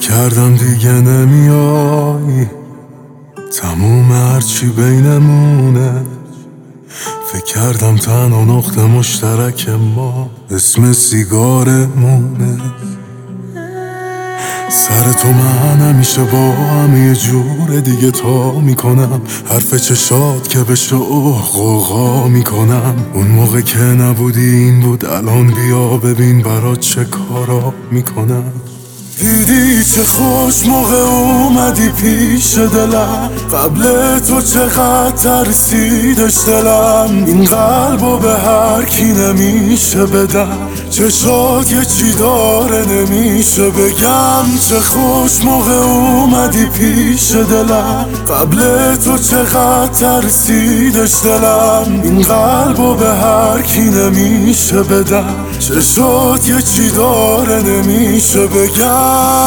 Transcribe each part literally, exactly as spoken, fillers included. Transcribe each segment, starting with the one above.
کردم دیگه نمیای، تموم هرچی بینمونه. فکر کردم تنها نقطه مشترک ما اسم سیگارمونه. سر تو من همیشه با هم یه جور دیگه تا میکنم، حرف چشات که بشه اوه غوغا میکنم. اون موقع که نبودی این بود، الان بیا ببین برات چه کارا میکنم. دیدی چه خوش موقع اومدی پیش دلم، قبل تو چقدر ترسیدش دلم. این قلبو به هر کی نمیشه بدم، چشات یه چی داره نمیشه بگم. چه خوش موقع اومدی پیش دلم، قبل تو چقدر ترسیدش دلم. این قلبو به هر کی نمیشه بدم، چشات یه چی داره نمیشه بگم.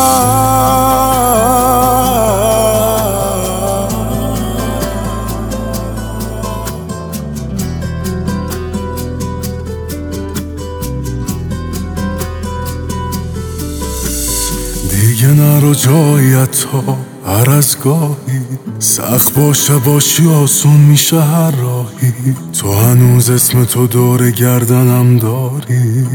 دیگه نرو جایی تا هر از گاهی، سخت باشه باشی آسون میشه هر راهی. تو هنوز اسم تو دور گردنم داری،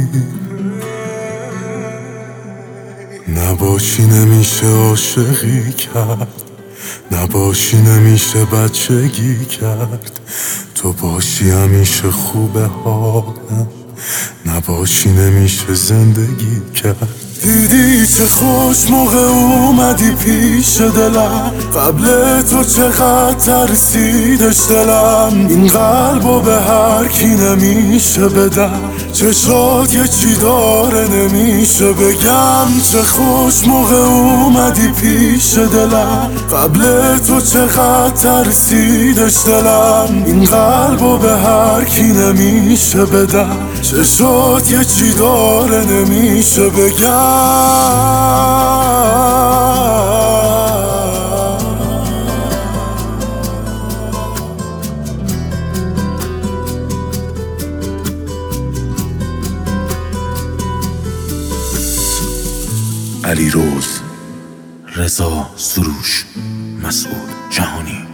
نباشی نمیشه عاشقی کرد، نباشی نمیشه بچگی کرد. تو باشی همیشه خوبه حالم، نباشی نمیشه زندگی کرد. دیدی چه خوش موقع اومدی پیش دلم، قبل تو چقدر ترسیدش دلم. این قلبو به هر کی نمیشه بدم، چشات یه چی داره نمیشه بگم. چه خوش موقع اومدی پیش دلم، قبل تو چقدر ترسیدش دلم. این قلبو به هر کی نمیشه بدم، چشات یه چی داره نمیشه بگم. علیرضا، رضا سروش، مسعود جهانی.